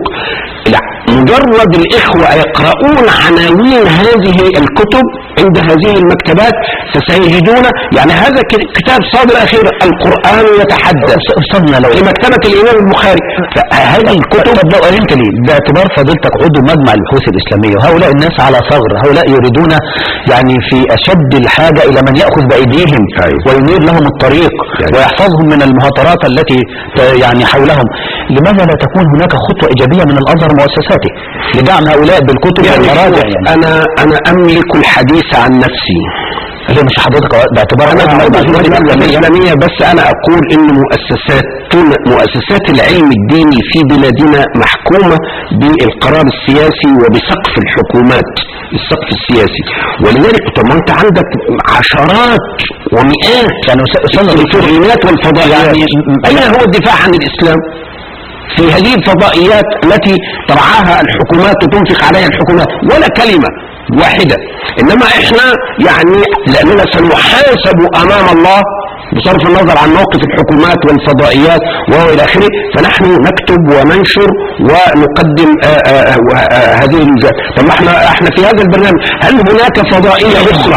مجرد الإخوة يقرؤون عناوين هذه الكتب عند هذه المكتبات فسيجدون، يعني هذا كتاب صادر أخير القرآن يتحدث أستاذنا لو في مكتبة الإمام البخاري. هذه الكتب لو قلت لي باعتبار فضيلتك عضو مجمع البحوث الإسلامية، وهؤلاء الناس على ثغر، هؤلاء يريدون يعني في أشد الحاجة إلى من يأخذ بأيديهم وينير لهم الطريق ويحفظهم من المهاترات التي يعني حولهم، لماذا لا تكون هناك خطوة إيجابية من الأزهر ومؤسساته لدعم هؤلاء بالكتب والمراجع؟ يعني أنا أنا أملك الحديث عن نفسي. هذا مش حضرتك باعتبار أنا الإسلامية، بس أنا أقول إن مؤسسات مؤسسات العلم الديني في بلادنا محكومة بالقرار السياسي وبسقف الحكومات، السقف السياسي. ولذلك طب ما أنت عندك عشرات ومئات يعني الفضائيات والفضائيات، يعني أين هو الدفاع عن الإسلام في هذه الفضائيات التي ترعاها الحكومات وتنفق عليها الحكومات؟ ولا كلمة واحدة. إنما إحنا يعني لأننا سنحاسب أمام الله بصرف النظر عن موقف الحكومات والفضائيات وإلى آخره، فنحن نكتب وننشر ونقدم آآ آآ آآ هذه المجال. طب احنا احنا في هذا البرنامج هل هناك فضائية أخرى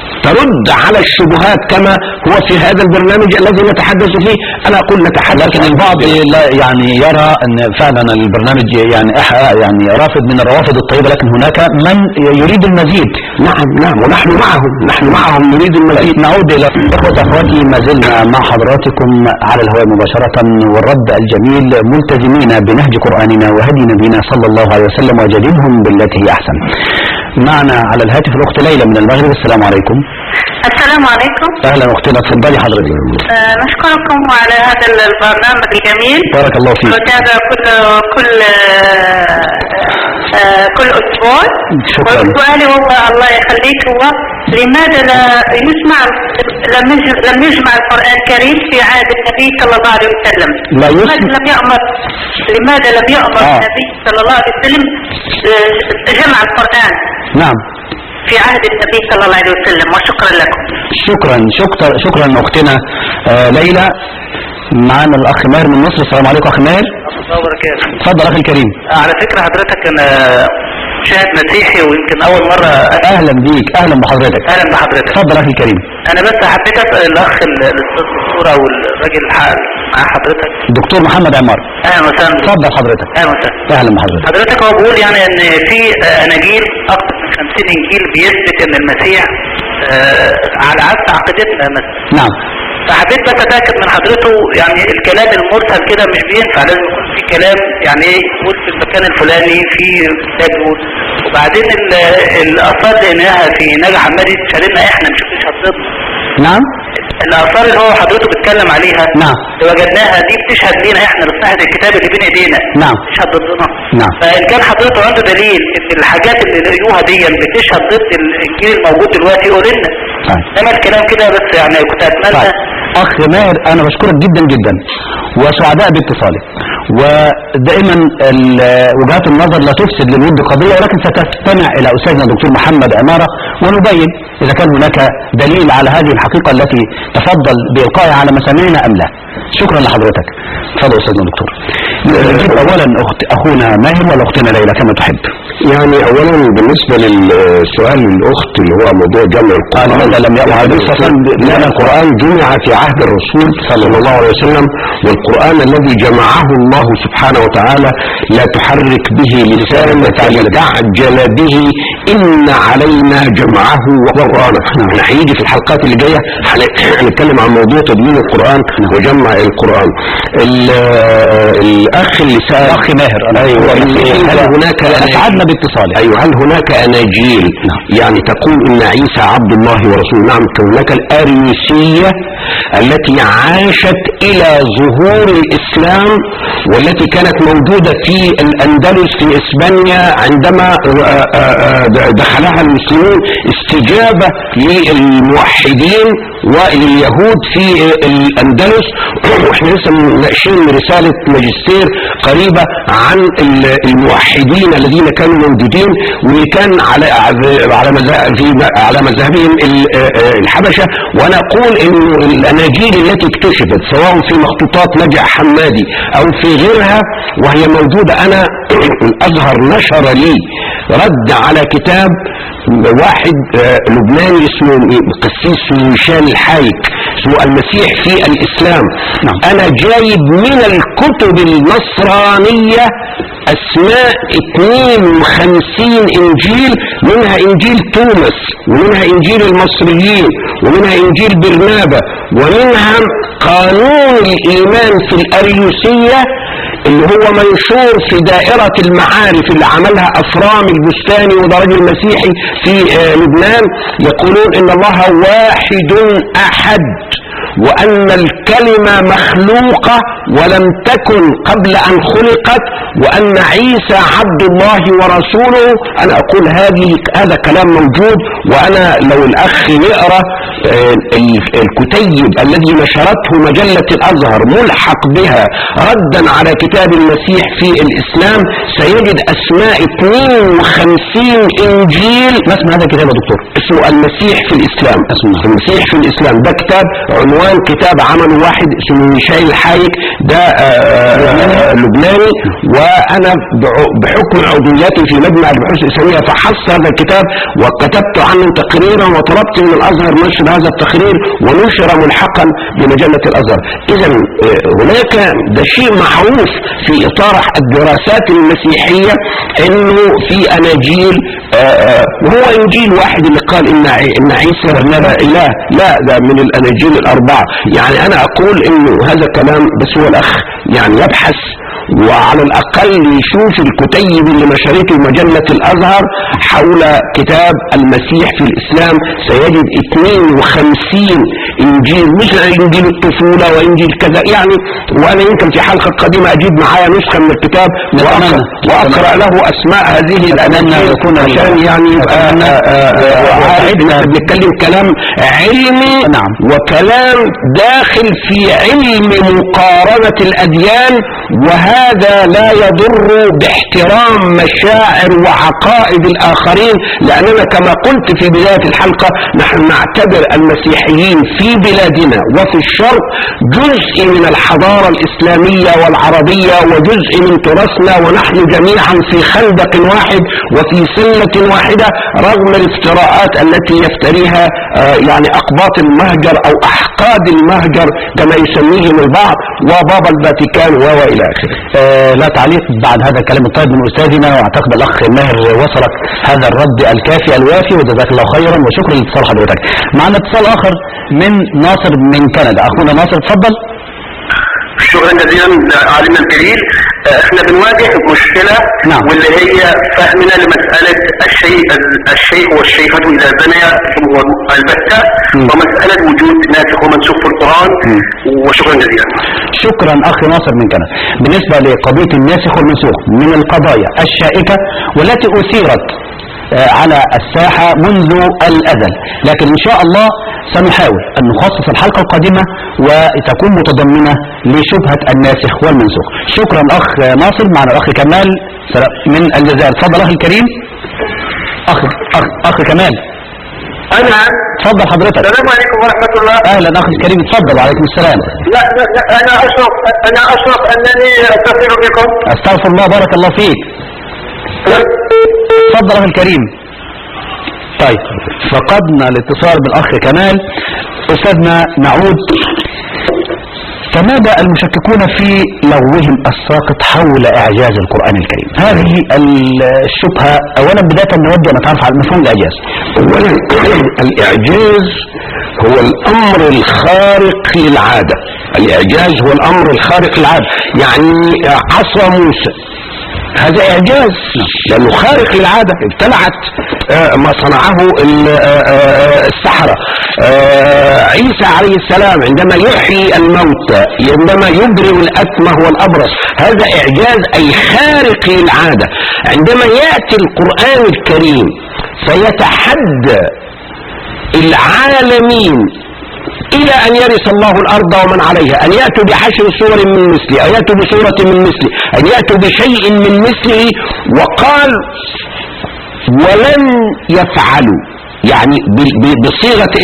ترد على الشبهات كما هو في هذا البرنامج الذي نتحدث فيه. انا اقول نتحدث، لكن البعض لا يعني يرى ان فعلا البرنامج يعني يعني رافض من الروافض الطيبة، لكن هناك من يريد المزيد. نعم نعم ونحن معهم، نحن معهم نريد المزيد. نعود الى اخوة اخواتي، ما زلنا مع حضراتكم على الهواء مباشرة، والرد الجميل ملتزمين بنهج قرآننا وهدي نبينا صلى الله عليه وسلم، وجادلهم بالتي هي احسن. معنا على الهاتف الاخت ليلى من المغرب. السلام عليكم. السلام عليكم. اهلا اختنا، اتفضلي حضرتك. آه نشكركم على هذا البرنامج الجميل. بارك الله فيك. نتابع كل كل آه آه كل اسبوع. شكرا. وسؤالي هو الله يخليك هو لماذا لا يجمع لم لم يجمع القرآن الكريم في عهد النبي صلى الله عليه وسلم؟ لا يسمع. لماذا لم يأمر لماذا لم يأمر آه. النبي صلى الله عليه وسلم جمع القرآن نعم في عهد النبي صلى الله عليه وسلم؟ وشكرا لكم. شكرا شكرا شكرا اختنا آه ليلى. معنا الاخ ماهر من مصر. السلام عليكم اخ ماهر. الله وبركاته. اتفضل اخي الكريم. على فكرة حضرتك انا مشاهد مسيحي ويمكن اول مرة أسمع. اهلا بيك، اهلا بحضرتك. اهلا بحضرتك. اتفضل اخي الكريم. انا بس حبيت اسال الاخ الاستاذ دكتور او الراجل الحق مع حضرتك دكتور محمد عمار. اهلا وسهلا. اتفضل حضرتك. اهلا وسهلا. اهلا بحضرتك. حضرتك هو بيقول يعني ان في اناجيل اكثر من خمسين انجيل بيثبت ان المسيح آه على عكس عقيدتنا مثلا. نعم. فحبيت بس اتاكد من حضرته، يعني الكلام المرسل كده مش بينفع، لازم يكون في كلام يعني ايه يقول في المكان الفلاني في كتاب يقول. وبعدين الاثار لقيناها في نجع حمادي شالنا احنا مش بتشهد. نعم. الاثار اللي هو حضرته بيتكلم عليها نعم اللي وجدناها دي بتشهد لينا احنا بصحة الكتاب اللي بين ايدينا. نعم. بتشهد ضدنا. نعم. فان كان حضرته عنده دليل ان الحاجات اللي لقيوها دي بتشهد ضد الانجيل الموجود دلوقتي يقول لنا. انما الكلام كده بس يعني كنت اتمنى. طيب. اخ ماهر انا بشكرك جدا جدا وسعداء باتصالك، ودائما وجهات النظر لا تفسد للود قضية، ولكن ستستمع الى استاذنا دكتور محمد عمارة ونبين اذا كان هناك دليل على هذه الحقيقة التي تفضل بإلقائها على مسامعنا ام لا. شكرا لحضرتك. تفضل استاذنا دكتور. نجيب اولا اخت اخونا ماهر ولا اختنا ليلى كما تحب. يعني اولا بالنسبة للسؤال الاخت اللي هو موضوع جمع القرآن، لماذا لم يأمر النبي صلى الله عليه وسلم لأن القرآن جمع في عهد الرسول صلى الله عليه وسلم، والقرآن الذي جمعه الله سبحانه وتعالى لا تحرك به لسانك لتعجل به إن علينا جمعه وقرآنه. احنا هيجي في الحلقات اللي جاية هنتكلم عن موضوع تدوين القرآن وجمع القرآن. الأخ اللي سأل أخي ماهر أيوة هل هناك أسعدنا باتصالك. أيوة هل هناك أناجيل يعني تقول إن عيسى عبد الله ورسوله؟ نعم. هناك الأريوسية التي عاشت إلى ظهور الإسلام والتي كانت موجودة في الأندلس في إسبانيا عندما دخلها المسلمون استجابة للموحدين ولليهود في الأندلس. واحنا لسه مناقشين رسالة ماجستير قريبة عن الموحدين الذين كانوا موجودين واللي كان على على على مذهبهم الحبشة. وانا اقول ان الاناجيل التي اكتشفت سواء في مخطوطات نجع حمادي او في غيرها وهي موجودة، انا الازهر نشر لي رد على كتاب واحد لبناني اسمه قسيس ميشان الحايك اسمه المسيح في الاسلام. نعم. انا جايب من الكتب النصرانية اسماء اثنين وخمسين انجيل، منها انجيل توماس ومنها انجيل المصريين ومنها انجيل برنابا ومنها قانون الايمان في الاريوسية اللي هو منشور في دائرة المعارف اللي عملها افرام البستاني وده راجل مسيحي في لبنان. يقولون ان الله واحد احد وأن الكلمة مخلوقة ولم تكن قبل أن خلقت وأن عيسى عبد الله ورسوله. أنا أقول هذه هذا كلام موجود، وأنا لو الأخ يقرأ الكتيب الذي نشرته مجلة الأزهر ملحق بها ردا على كتاب المسيح في الإسلام سيجد أسماء اثنين وخمسين إنجيل. ما اسم هذا الكتاب يا دكتور؟ اسمه المسيح في الإسلام. اسمه المسيح في الإسلام. ده كتاب عنوان كتاب عمل واحد اسمه ميشائيل الحايك ده لبناني، وانا بحكم عضويتي في مجمع البحوث الاسلاميه فحصت هذا الكتاب وكتبت عنه تقريرا وطلبت من الازهر نشر هذا التقرير ونشر ملحقا بمجله الازهر. اذا هناك ده شيء معروف في اطار الدراسات المسيحيه انه في اناجيل وهو انجيل واحد اللي قال ان ان عيسى اله، لا ده من الاناجيل الاربعه. يعني انا اقول انه هذا كلام بس هو الاخ يعني يبحث وعلى الاقل يشوف الكتيب اللي نشرته مجله الازهر حول كتاب المسيح في الاسلام سيجد اثنين وخمسين انجيل، مش انجيل الطفوله وانجيل كذا يعني. وانا يمكن في حلقه قديمه اجيب معايا نسخه من الكتاب واقرا له اسماء هذه الاناجيل عشان يعني عارفنا بنتكلم كلام علمي نعم. وكلام داخل في علم مقارنه الاديان، وهذا لا يضر باحترام مشاعر وعقائد الآخرين، لأننا كما قلت في بداية الحلقة نحن نعتبر المسيحيين في بلادنا وفي الشرق جزء من الحضارة الإسلامية والعربية وجزء من تراثنا، ونحن جميعا في خندق واحد وفي سلة واحدة رغم الافتراءات التي يفتريها يعني أقباط المهجر أو أحقاد المهجر كما يسميهم البعض وبابا الفاتيكان وإلى آخره. آه لا تعليق بعد هذا الكلام الطيب من أستاذنا، واعتقد الأخ ماهر وصلك هذا الرد الكافي الوافي وجزاك الله خيرا وشكرا لاتصال حضرتك. معنا اتصال آخر من ناصر من كندا. أخونا ناصر اتفضل. شكرا جزيلا عالمنا الجليل. احنا بنواجه مشكلة نعم. واللي هي فهمنا لمسألة الشيء الشيخ والشيخة إذا زنيا هو البتة م. ومسألة وجود ناسخ ومنسوخ في القرآن م. وشكرا جزيلا. شكرا أخي ناصر من كندا. بالنسبة لقضية الناسخ والمنسوخ من القضايا الشائكة والتي أثيرت على الساحة منذ الأزل، لكن إن شاء الله سنحاول أن نخصص الحلقة القادمة وتكون متضمنة لشبهة الناسخ والمنسوخ. شكرا أخ ناصر. معنا الأخ كمال من الجزائر. تفضل أخي الكريم. أخ أخ أخ كمال. أنا تفضل حضرتك. السلام عليكم ورحمة الله. أهلا أخي الكريم تفضل. وعليكم السلام. لا لا, لا أنا أشرف أنا أشرف أنني أتصل بكم. أستغفر الله بارك الله فيك. تفضل أخي الكريم. طيب فقدنا الاتصال بالاخ كمال. استاذنا نعود. فماذا المشككون في لغوهم الساقط حول اعجاز القرآن الكريم؟ هذه الشبهة اولا بداية نود ان نتعرف على مفهوم الاعجاز. اولا الاعجاز هو الامر الخارق للعادة. الاعجاز هو الامر الخارق للعادة، يعني عصا موسى هذا اعجاز لانه خارق للعادة، ابتلعت ما صنعه السحرة. عيسى عليه السلام عندما يحيي الموتى، عندما يبرئ الاكمه والابرص، هذا اعجاز اي خارق للعادة. عندما يأتي القرآن الكريم فيتحدى العالمين إلى أن يرث الله الأرض ومن عليها، أن يأتوا بعشر سور من مثله، أن يأتوا بسورة من مثله، أن يأتوا بشيء من مثله، وقال ولن يفعلوا، يعني بصيغة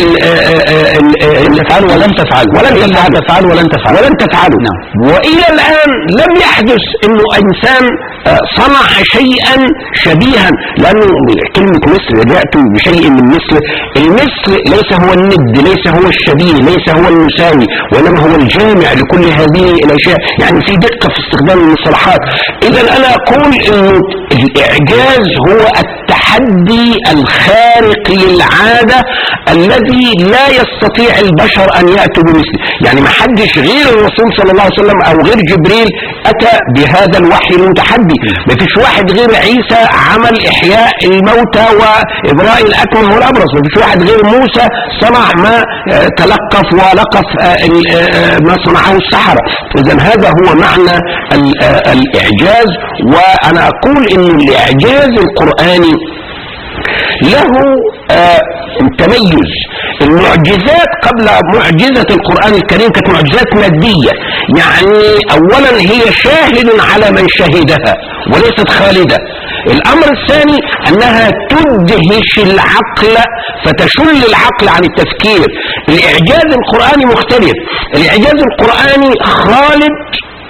ال تفعلوا ولن تفعلوا ولن تفعلوا ولن تفعلوا ولن تفعلوا نعم. وإلى الآن لم يحدث إنه إنسان صنع شيئا شبيها، لأنه كلمة مثل جاءتوا بشيء من مثله. المثل ليس هو الند، ليس هو الشبيه، ليس هو المساوي، وإنما هو الجامع لكل هذه الأشياء. يعني في دقة في استخدام المصطلحات. إذا أنا أقول إنه الإعجاز هو التحدي الخارق للعادة الذي لا يستطيع البشر أن يأتوا بمثله. يعني ما حدش غير الرسول صلى الله عليه وسلم أو غير جبريل أتى بهذا الوحي المتحدي. ما فيش واحد غير عيسى عمل إحياء الموتى وإبراء الأكمه والأبرص. ما فيش واحد غير موسى صنع ما تلقف ولقف ما صنعه السحرة. إذن هذا هو معنى الإعجاز. وأنا أقول إن الإعجاز القرآني له آه تميز. المعجزات قبل معجزة القرآن الكريم كانت معجزات مادية، يعني أولا هي شاهد على من شهدها وليست خالدة. الأمر الثاني أنها تدهش العقل فتشل العقل عن التفكير. الإعجاز القرآني مختلف. الإعجاز القرآني خالد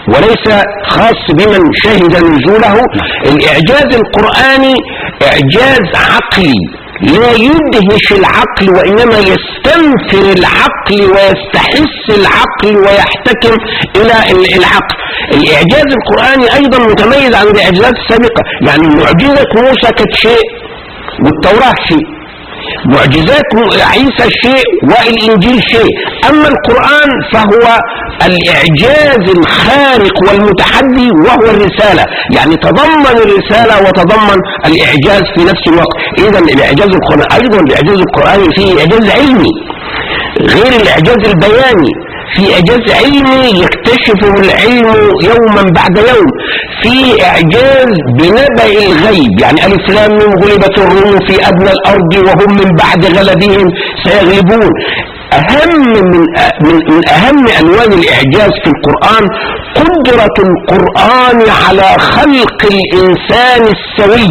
وليس خاص بمن شهد نزوله. الإعجاز القرآني إعجاز عقلي لا يدهش العقل، وإنما يستنفر العقل ويستحس العقل ويحتكم إلى العقل. الإعجاز القرآني أيضا متميز عن الإعجازات السابقة. يعني معجزة موسى كانت شيء والتوراة شيء، معجزات عيسى شيء والإنجيل شيء، أما القرآن فهو الإعجاز الخارق والمتحدي وهو الرسالة، يعني تضمن الرسالة وتضمن الإعجاز في نفس الوقت. إذا الإعجاز القرآني أيضا الإعجاز القرآني فيه إعجاز علمي غير الإعجاز البياني، في إعجاز علمي يكتشفه العلم يوما بعد يوم، في إعجاز بنبأ الغيب، يعني ألف لام ميم غلبت الروم في أدنى الأرض وهم من بعد غلبهم سيغلبون. أهم من, من, من أهم ألوان الإعجاز في القرآن قدرة القرآن على خلق الإنسان السوي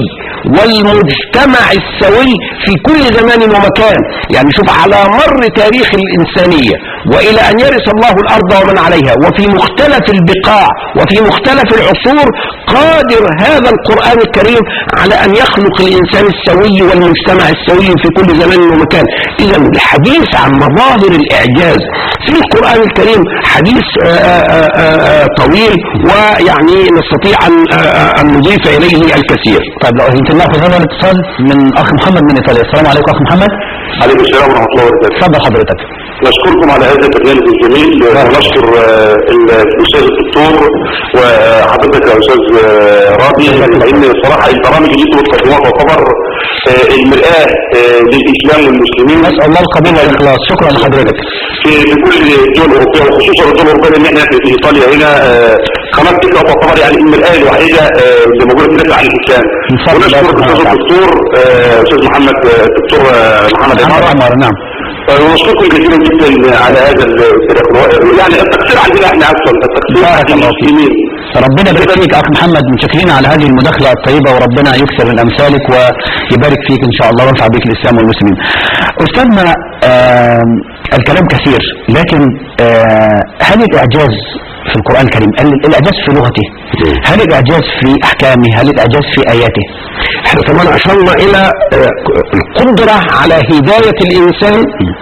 والمجتمع السوي في كل زمان ومكان. يعني شوف على مر تاريخ الإنسانية وإلى أن يرث الله الأرض ومن عليها وفي مختلف البقاع وفي مختلف العصور قادر هذا القرآن الكريم على أن يخلق الإنسان السوي والمجتمع السوي في كل زمان ومكان. إذا الحديث عن مظاهر الإعجاز في القرآن الكريم حديث آآ آآ طويل، ويعني نستطيع أن, أن نضيف إليه الكثير. طيب لو يمكن ناخذ هذا الاتصال من أخ محمد من إيطاليا. السلام عليكم أخ محمد. عليكم السلام ورحمة الله وبركاته. تفضل حضرتك. نشكركم على هذا البرنامج الجميل، ونشكر الأستاذ الدكتور وحضرتك يا أستاذ راضي، لأن صراحة البرامج اللي انتم بتقدموها تعتبر المرآة للإسلام والمسلمين. نسأل الله القبول والإخلاص. شكرا لحضرتك. في كل الدول الأوروبية وخصوصا الدول الأوروبية، لأن احنا في إيطاليا هنا قناة تلك تعتبر يعني المرآة الوحيدة اللي موجودة تدافع عن الإسلام. ونشكر الأستاذ الدكتور أستاذ محمد الدكتور محمد عمار. نعم. ونشكركم كثيرا جدا على هذا التاريخ. يعني التقصير عندنا احنا اصلا التقصير بارك الله فيك. ربنا يبارك فيك اخ محمد، متشكرين على هذه المداخله الطيبه، وربنا يكثر من امثالك ويبارك فيك ان شاء الله وينفع بك الاسلام والمسلمين. استاذنا آه الكلام كثير، لكن آه هل الاعجاز في القرآن الكريم الإعجاز في لغته؟ هل الإعجاز في أحكامه؟ هل الإعجاز في آياته؟ احنا كمان أشرنا إلى القدرة على هداية الإنسان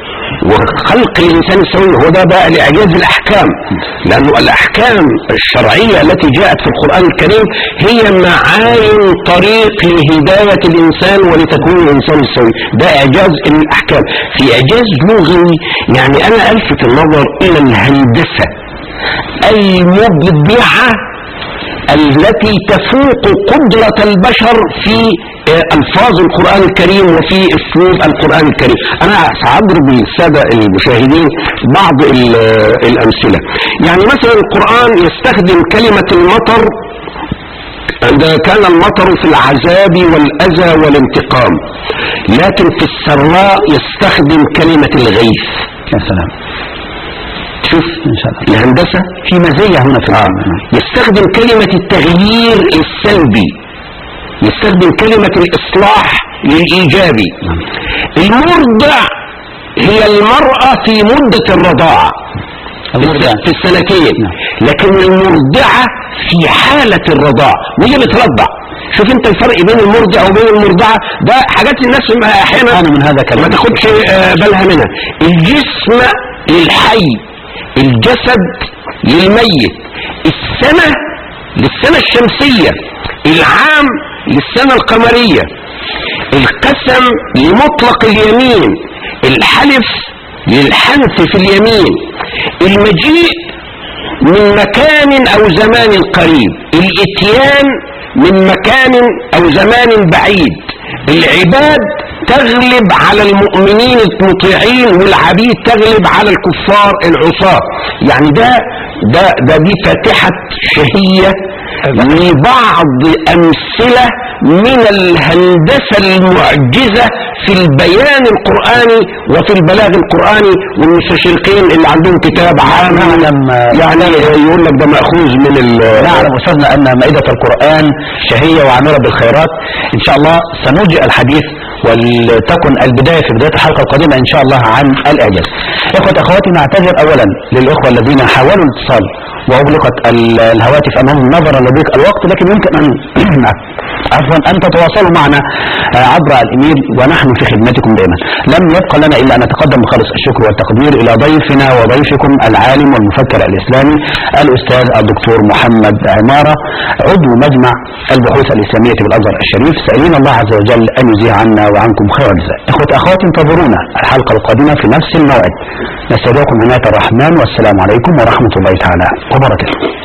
وخلق الإنسان السوي، هو ده بقى الإعجاز الأحكام، لأنه الأحكام الشرعية التي جاءت في القرآن الكريم هي معاين طريق لهداية الإنسان ولتكون الإنسان السوي. ده إعجاز الأحكام. في إعجاز لغوي، يعني أنا ألفت النظر إلى الهندسة المبدعة التي تفوق قدرة البشر في ألفاظ القرآن الكريم وفي أسلوب القرآن الكريم. أنا سأضرب للسادة المشاهدين بعض الأمثلة. يعني مثلا القرآن يستخدم كلمة المطر عندما كان المطر في العذاب والأذى والانتقام، لكن في السراء يستخدم كلمة الغيث. يا سلام. شوف الهندسة في مزية هنا في آه. يستخدم كلمة التغيير السلبي، يستخدم كلمة الإصلاح للإيجابي. المرضع هي المرأة في مدة الرضاعة في السنتين، لكن المرضعة في حالة الرضاعة وهي بترضع. شوف انت الفرق بين المرضع وبين المرضعة، ده حاجات الناس احيانا انا من هذا كلام ما تاخدش بالها منها. الجسم للحي، الجسد للميت، السنة للسنة الشمسية، العام للسنة القمرية، القسم لمطلق اليمين، الحلف للحنف في اليمين، المجيء من مكان او زمان قريب، الاتيان من مكان او زمان بعيد، العباد تغلب على المؤمنين المطيعين والعبيد تغلب على الكفار العصاة. يعني ده ده ده دي فاتحة شهية لبعض أمثلة من الهندسة المعجزة في البيان القرآني وفي البلاغ القرآني. والمستشرقين اللي عندهم كتاب عام يعني يقول لك ده مأخوذ من ال نعلم أستاذنا أن مائدة القرآن شهية وعامرة بالخيرات. إن شاء الله سنوجئ الحديث ولتكن البداية في بداية الحلقة القادمة إن شاء الله عن الإعجاز. إخوة أخواتي، نعتذر أولا للإخوة الذين حاولوا الاتصال واغلقت الهواتف امامهم نظرا لضيق الوقت، لكن يمكن ان عفوا ان تتواصلوا معنا عبر الايميل ونحن في خدمتكم دائما. لم يبقى لنا الا ان نتقدم بخالص الشكر والتقدير الى ضيفنا وضيفكم العالم والمفكر الاسلامي الاستاذ الدكتور محمد عماره، عضو مجمع البحوث الاسلاميه بالازهر الشريف. سائلين الله عز وجل ان يجزي عنا وعنكم خير الجزاء. اخوة اخواتي انتظرونا الحلقه القادمه في نفس الموعد. نستودعكم عناية الرحمن، والسلام عليكم ورحمه الله تعالى وبركاته.